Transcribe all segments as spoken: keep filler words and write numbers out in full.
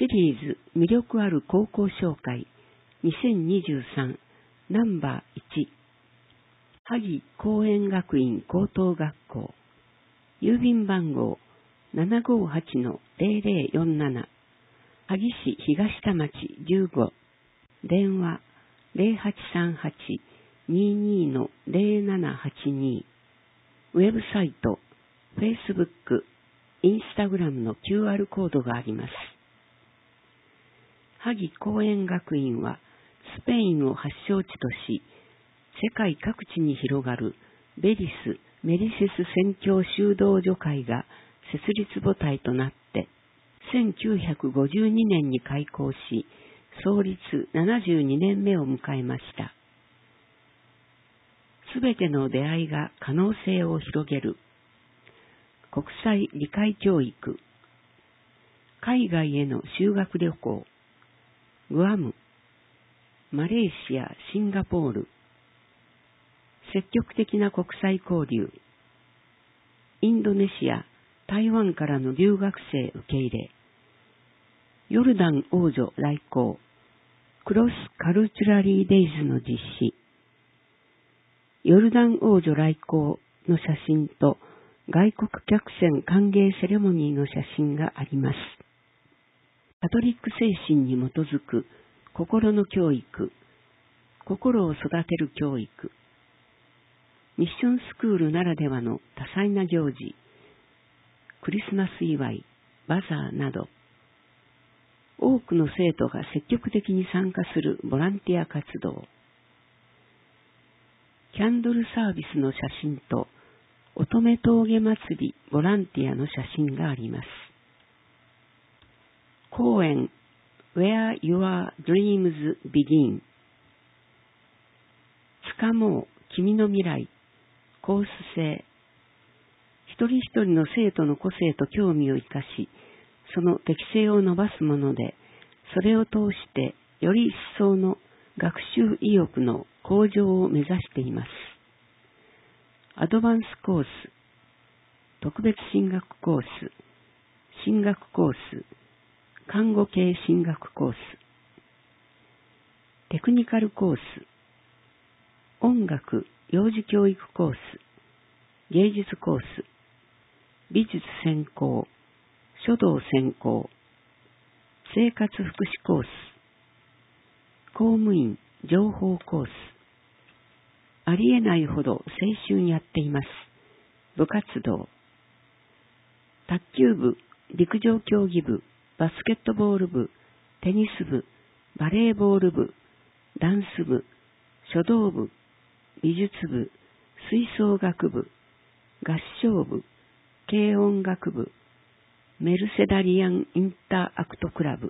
シリーズ魅力ある高校紹介にせんにじゅうさんナンバーいち萩公園学院高等学校郵便番号 ななごはちのゼロゼロよんなな 萩市東田町じゅうご電話 ゼロはちさんはち にーにーのゼロななはちに ウェブサイト、Facebook、Instagram の キューアール コードがあります。萩公園学院はスペインを発祥地とし、世界各地に広がるベリス・メリセス宣教修道女会が設立母体となって、せんきゅうひゃくごじゅうにねんに開校し、創立ななじゅうにねんめを迎えました。すべての出会いが可能性を広げる。国際理解教育。海外への修学旅行。グアム。マレーシア、シンガポール。積極的な国際交流。インドネシア、台湾からの留学生受け入れ。ヨルダン王女来航。クロスカルチュラリーデイズの実施。ヨルダン王女来航の写真と外国客船歓迎セレモニーの写真があります。カトリック精神に基づく心の教育、心を育てる教育、ミッションスクールならではの多彩な行事、クリスマス祝い、バザーなど、多くの生徒が積極的に参加するボランティア活動、キャンドルサービスの写真と乙女峠祭りボランティアの写真があります。講演 Where Your Dreams Begin つかもう君の未来コース制一人一人の生徒の個性と興味を生かし、その適性を伸ばすもので、それを通してより一層の学習意欲の向上を目指しています。アドバンスコース、特別進学コース、進学コース、看護系進学コース、テクニカルコース、音楽、幼児教育コース、芸術コース、美術専攻、書道専攻、生活福祉コース、公務員情報コース、ありえないほど青春やっています。部活動、卓球部、陸上競技部、バスケットボール部、テニス部、バレーボール部、ダンス部、書道部、美術部、吹奏楽部、合唱部、軽音楽部、メルセダリアンインターアクトクラブ。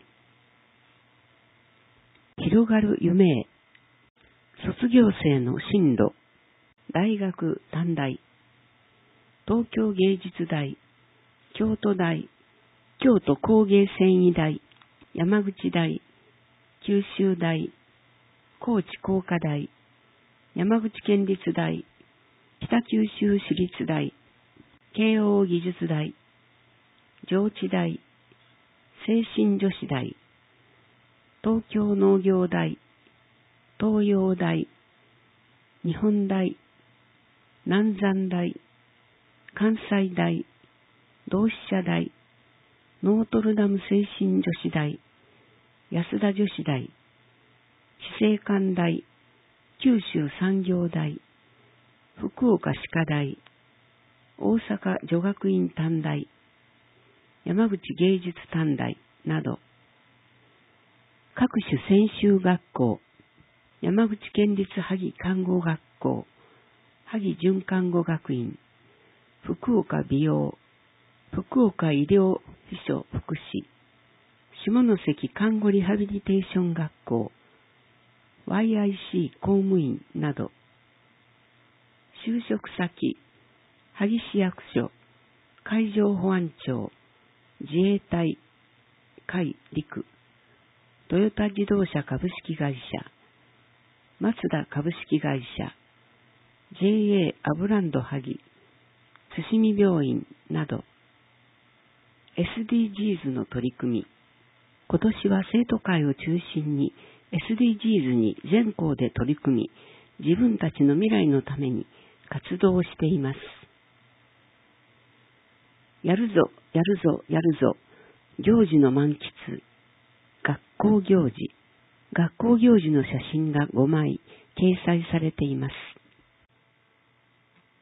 広がる夢へ。卒業生の進路。大学短大。東京芸術大。京都大。京都工芸繊維大。山口大。九州大。高知工科大。山口県立大。北九州市立大。慶応義塾大。上智大。聖心女子大。東京農業大。東洋大。日本大。南山大。関西大。同志社大。ノートルダム聖心女子大。安田女子大。知性館大。九州産業大。福岡歯科大。大阪女学院短大。山口芸術短大など、各種専修学校、山口県立萩看護学校、萩准看護学院、福岡美容、福岡医療秘書福祉、下関看護リハビリテーション学校、ワイアイシー 公務員など、就職先、萩市役所、海上保安庁、自衛隊、海陸、トヨタ自動車株式会社、マツダ株式会社、ジェイエー アブランド萩、津見病院など、エスディージーズ の取り組み、 今年は生徒会を中心に エスディージーズ に全校で取り組み、自分たちの未来のために活動をしています。やるぞ、やるぞ、やるぞ、行事の満喫、学校行事、学校行事の写真がごまい掲載されています。